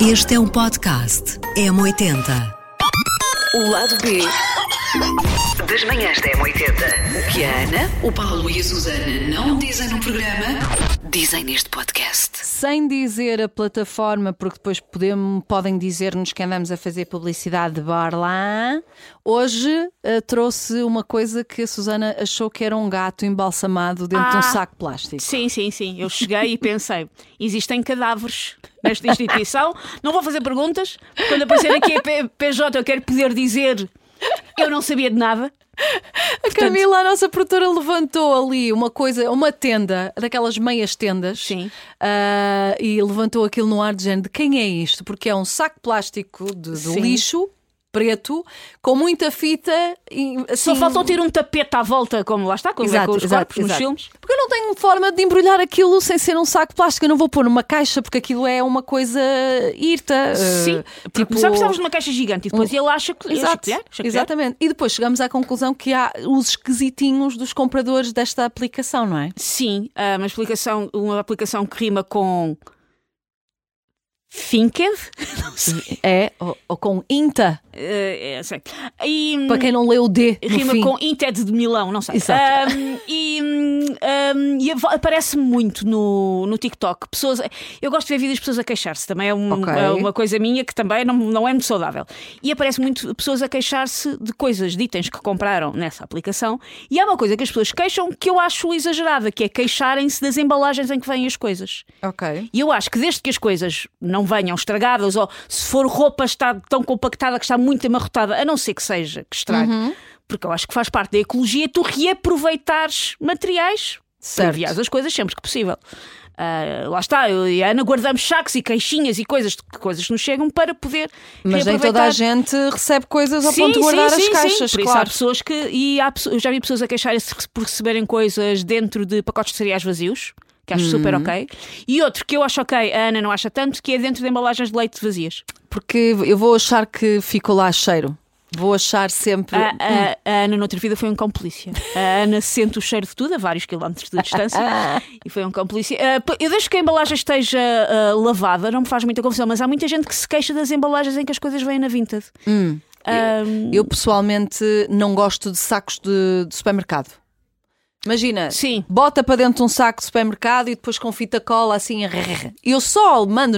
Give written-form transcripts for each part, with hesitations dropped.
Este é um podcast M80. O lado B das manhãs da M80. O que a Ana, o Paulo e a Susana não dizem no programa, dizem neste podcast. Sem dizer a plataforma, porque depois podem dizer-nos que andamos a fazer publicidade de bar lá. Hoje trouxe uma coisa que a Susana achou que era um gato embalsamado dentro de um saco plástico. Sim. Eu cheguei e pensei, existem cadáveres nesta instituição, não vou fazer perguntas, quando aparecer aqui a PJ eu quero poder dizer eu não sabia de nada. A Camila, a nossa produtora, levantou ali uma tenda, daquelas meias tendas. Sim. E levantou aquilo no ar de género de quem é isto? Porque é um saco plástico de lixo preto, com muita fita e, assim... Só faltou ter um tapete à volta, como lá está, como é com os corpos nos filmes. Porque eu não tenho forma de embrulhar aquilo sem ser um saco plástico. Eu não vou pôr numa caixa, porque aquilo é uma coisa hirta. Sim, tipo... só precisávamos de uma caixa gigante e depois ele acha que... Exatamente. E depois chegamos à conclusão que há os esquisitinhos dos compradores desta aplicação, não é? Sim, uma aplicação que rima com... Thinked? É, ou com Inta. Sei. Para quem não leu o D no rima fim. com Inted de Milão, não sei. Exato. E aparece-me muito no TikTok. Eu gosto de ver vídeos de pessoas a queixar-se. Também é uma coisa minha que também não é muito saudável. E aparece muito pessoas a queixar-se de coisas, de itens que compraram nessa aplicação. E há uma coisa que as pessoas queixam que eu acho exagerada, que é queixarem-se das embalagens em que vêm as coisas. Ok. E eu acho que desde que as coisas não venham estragadas, ou se for roupa está tão compactada que está muito amarrotada, a não ser que seja que estrague, porque eu acho que faz parte da ecologia tu reaproveitares materiais para enviar as coisas sempre que possível. Lá está, eu e a Ana guardamos sacos e caixinhas e coisas que nos chegam para poder mas nem toda a gente recebe coisas ao ponto de guardar as caixas. Por isso claro. há pessoas que... eu já vi pessoas a queixarem-se por receberem coisas dentro de pacotes de cereais vazios, que acho super ok. E outro que eu acho ok, a Ana não acha tanto, que é dentro de embalagens de leite vazias. Porque eu vou achar que ficou lá cheiro. Vou achar sempre... A Ana, noutra vida, foi um cão polícia. A Ana sente o cheiro de tudo a vários quilómetros de distância e foi um cão polícia. Eu deixo que a embalagem esteja lavada, não me faz muita confusão, mas há muita gente que se queixa das embalagens em que as coisas vêm na Vinted. Eu pessoalmente não gosto de sacos de supermercado. Imagina, bota para dentro de um saco de supermercado e depois com fita cola assim. Eu só mando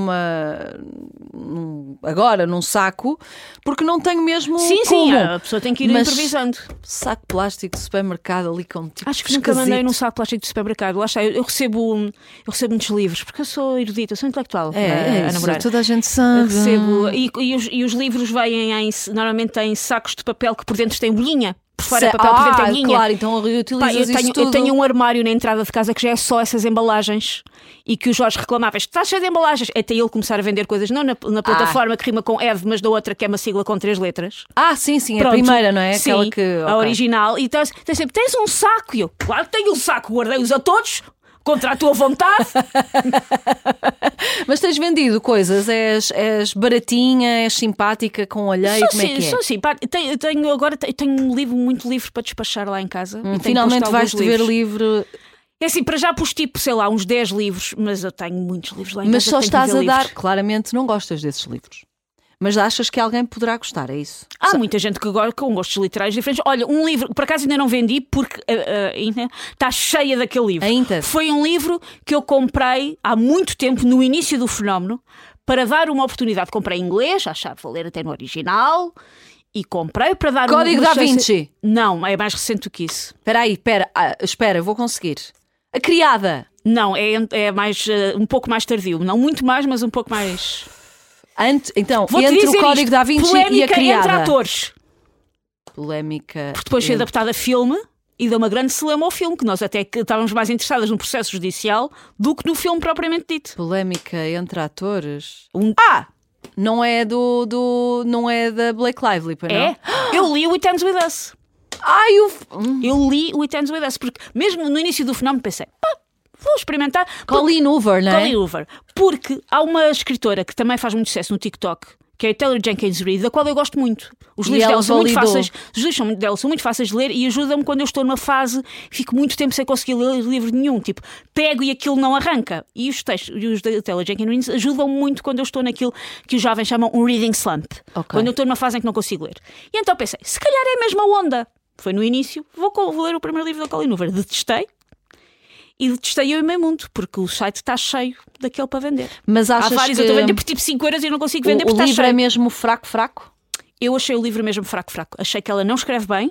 agora num saco porque não tenho mesmo como. A pessoa tem que ir improvisando. Saco plástico de supermercado ali com tipo acho que nunca mandei num saco plástico de supermercado. Lá está, eu recebo muitos livros porque eu sou erudita, eu sou intelectual. Toda a gente sabe. Recebo, e os livros vêm normalmente em sacos de papel que por dentro têm bolinha. Por fora é papel, por dentro é linha. Claro, então reutilizas isso tudo. Eu tenho um armário na entrada de casa que já é só essas embalagens e que o Jorge reclamava, está cheio de embalagens, até ele começar a vender coisas, não na plataforma que rima com Eve, mas da outra que é uma sigla com 3 letras. Sim, Pronto. A primeira, não é? Sim, aquela que... a original. E tens sempre, tens um saco? E eu, claro que tenho um saco, guardei-os a todos, contra a tua vontade. Mas tens vendido coisas, és baratinha, és simpática, com alheio, como é que é? Sou simpática. Tenho muito livro para despachar lá em casa. Finalmente vais-te ver livre... É assim, para já pus tipo, sei lá, uns 10 livros, mas eu tenho muitos livros lá em casa. Mas só estás a dar, livros. claramente não gostas desses livros. Mas achas que alguém poderá gostar, é isso? Há muita gente que gosta com gostos literários diferentes. Olha, um livro, por acaso ainda não vendi porque ainda está cheia daquele livro. Ainda? Foi um livro que eu comprei há muito tempo, no início do fenómeno, para dar uma oportunidade. Comprei em inglês, achava vou ler até no original, e comprei para dar Código da Vinci? Não, é mais recente do que isso. Espera, vou conseguir. A Criada? Não, é mais, um pouco mais tardio. Não muito mais, mas um pouco mais... Então, entre o Código da Vinci e a Criada. Entre atores. Polémica. Porque depois foi adaptada a filme e deu uma grande celeuma ao filme, que nós até estávamos mais interessadas no processo judicial do que no filme propriamente dito. Polémica entre atores. Não é não é da Blake Lively, não? É? Eu li o It Ends With Us. Eu li o It Ends With Us, porque mesmo no início do fenómeno pensei, vou experimentar. Colleen Hoover, não é? Colleen Hoover. Porque há uma escritora que também faz muito sucesso no TikTok, que é a Taylor Jenkins Reid, da qual eu gosto muito. Os livros dela são muito fáceis. Os livros dela são muito fáceis de ler e ajudam-me quando eu estou numa fase que fico muito tempo sem conseguir ler livro nenhum. Tipo, pego e aquilo não arranca. E os textos, os da Taylor Jenkins Reid ajudam muito quando eu estou naquilo que os jovens chamam um reading slump. Quando eu estou numa fase em que não consigo ler. E então pensei, se calhar é a mesma onda. Foi no início, vou ler o primeiro livro da Colleen Hoover. Detestei. E detestei Eu e Meio Mundo, porque o site está cheio daquele para vender. Mas achas há vários, que eu estou a vender por tipo 5 euros e eu não consigo vender porque está cheio. O livro é mesmo fraco? Eu achei o livro mesmo fraco. Achei que ela não escreve bem.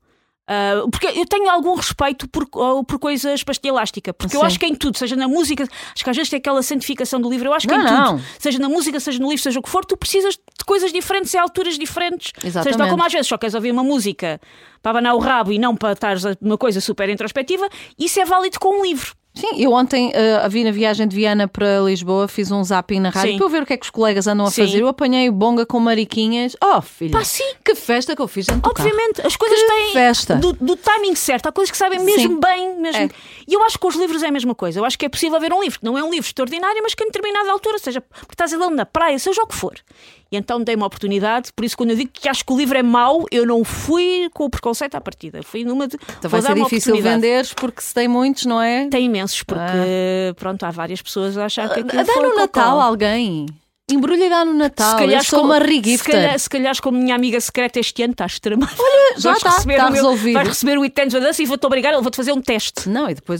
Porque eu tenho algum respeito por coisas pastilha elástica. Porque eu acho que em tudo, seja na música, acho que às vezes tem aquela santificação do livro. Eu acho que em tudo, seja na música, seja no livro, seja o que for, tu precisas de coisas diferentes e alturas diferentes. Exatamente. Seja tal como às vezes só queres ouvir uma música para abanar o rabo e não para estar uma coisa super introspectiva. Isso é válido com um livro. Sim, eu ontem vi na viagem de Viana para Lisboa, fiz um zapping na rádio para eu ver o que é que os colegas andam a fazer. Eu apanhei o bonga com mariquinhas. Oh, filha, que festa que eu fiz dentro do carro. Obviamente, as coisas têm festa. Do timing certo. Há coisas que sabem mesmo bem. Mesmo. E eu acho que com os livros é a mesma coisa. Eu acho que é possível ver um livro que não é um livro extraordinário, mas que em determinada altura, seja porque estás a ler na praia, seja o que for. E então dei uma oportunidade. Por isso, quando eu digo que acho que o livro é mau, eu não fui com o preconceito à partida. Fui numa de. Então vai ser difícil venderes porque se tem muitos, não é? Tem imensos, porque pronto, há várias pessoas a achar que aquilo dá no Natal alguém. Embrulha e dá no Natal. Se calhar sou uma regifter. Se calhar com a minha amiga secreta este ano estás tramada. Olha, já está resolvido. Vais receber o It Ends With Us e vou-te obrigar, vou-te fazer um teste. Não, e depois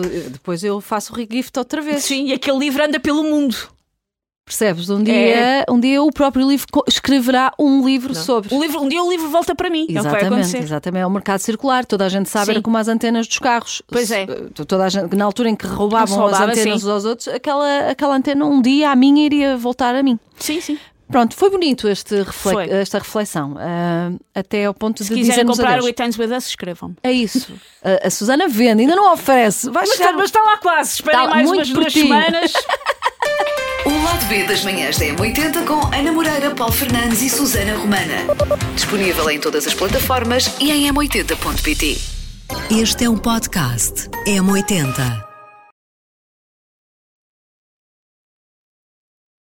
eu faço o regift outra vez. Sim, e aquele livro anda pelo mundo. Percebes? Um dia o próprio livro escreverá um livro sobre. Um dia o livro volta para mim. Exatamente, é o que vai acontecer. Exatamente. É o mercado circular. Toda a gente sabe, era como as antenas dos carros. Pois é. Toda a gente, na altura em que roubavam as antenas uns aos outros, aquela antena um dia a minha iria voltar a mim. Sim, sim. Pronto, foi bonito esta reflexão. Até ao ponto de dizer. Se quiserem comprar o It Ends With Us, escrevam. É isso. A Susana vende, ainda não oferece. Mas está lá quase. Esperem mais umas 2 semanas. O Lado B das manhãs da M80 com Ana Moreira, Paulo Fernandes e Susana Romana. Disponível em todas as plataformas e em m80.pt. Este é um podcast M80.